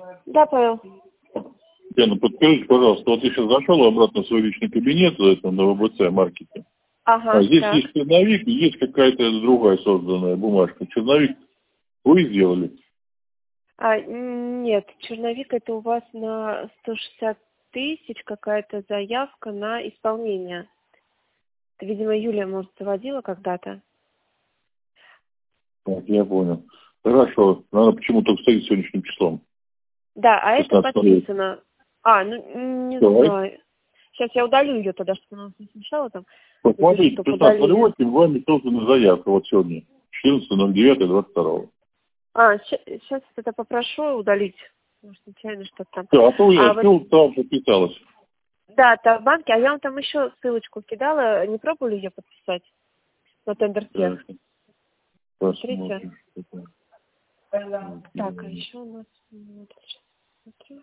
Да, Павел. Яна, подскажите, пожалуйста, вот я сейчас зашел обратно в свой личный кабинет за это на ВБЦ маркете. Ага, Здесь так. есть черновик и есть какая-то другая созданная бумажка. Черновик вы сделали? Нет, черновик это у вас на 160 тысяч какая-то заявка на исполнение. Это, видимо, Юлия, может, заводила когда-то. Так, я понял. Хорошо. Она почему-то стоит сегодняшним числом. Да, а это 16 подписано. Не Давай. знаю. Сейчас я удалю ее тогда, чтобы она нас не смешала там. Посмотрите, Напишу, что удалили. 16.08 вами создана заявка вот сегодня. 14.09.22. Сейчас это попрошу удалить. Может, нечаянно что-то там. Да, а то я Вот, все там подписалась. да, там в банке, а я вам там еще ссылочку кидала. Не пробовали ее подписать на тендер-тех? Смотрите. Так, а еще у нас... Вот, сейчас смотрю.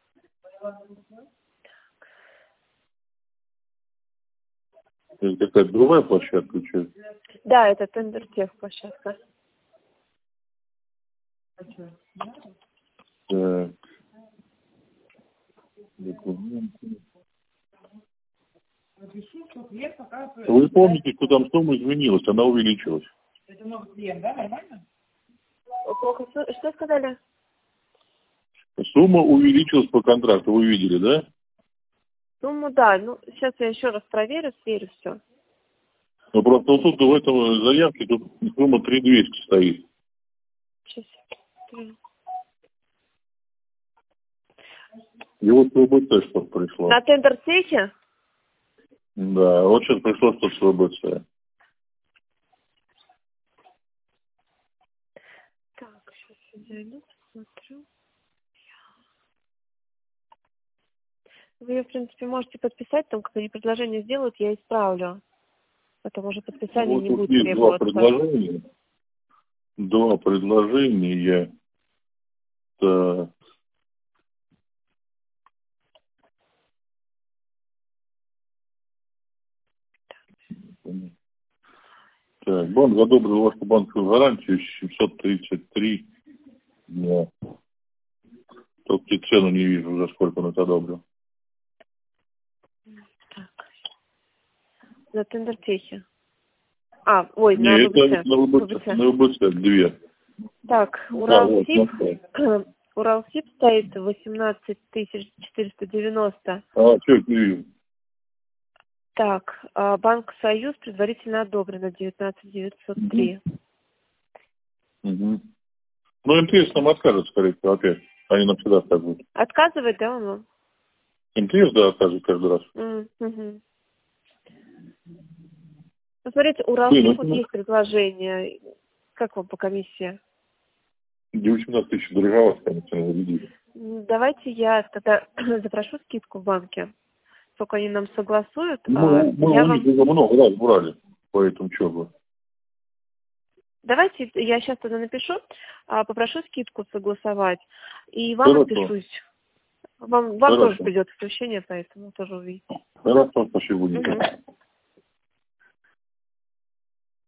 Это какая-то другая площадка, что? Да, это тендер-тех площадка. Так. Документы. Вы помните, что там сумма изменилась, она увеличилась? Это новый клиент, да, нормально? Плохо. Что сказали? Сумма увеличилась по контракту, вы видели, да? Сумму, да. Ну, сейчас я еще раз проверю, сверю все. Ну просто вот тут в этом заявке тут сумма 3200 стоит. Сейчас. И вот ВБЦ что пришло. На тендер-техе? Да, вот сейчас пришло что с ВБЦ. Так, сейчас я зайду, посмотрю. Вы ее, в принципе, можете подписать, там, когда они предложение сделают, я исправлю. Потом уже подписание Вот не тут будет есть два требоваться. предложения. Два предложения. Так. Так, банк одобрил вашу банковскую гарантию 733 дня. Только цену не вижу, за сколько он это одобрил. Так. На тендер-техе. Ой, на Нет, это ВБЦ. на ВБЦ две. Так, Да, вот, Уралсиб. Уралсиб стоит 18 490. что это не вижу? Так, Банк Союз предварительно одобрено 19 903. Угу. Ну, МТС нам откажет, скорее всего, опять. Они нам всегда отказывают. Отказывает, да, он вам? МТС, да, отказывает каждый раз. Угу. Посмотрите, Уралсиб вот есть предложение. Как вам по комиссии? 18 тысяч дороговато, конечно, заведите. Давайте я тогда запрошу скидку в банке. Только они нам согласуют. Мы у них уже много раз брали по этому счету. Давайте я сейчас тогда напишу, попрошу скидку согласовать. И вам отпишусь. Вам тоже придет включение, поэтому тоже увидите. Хорошо, спасибо.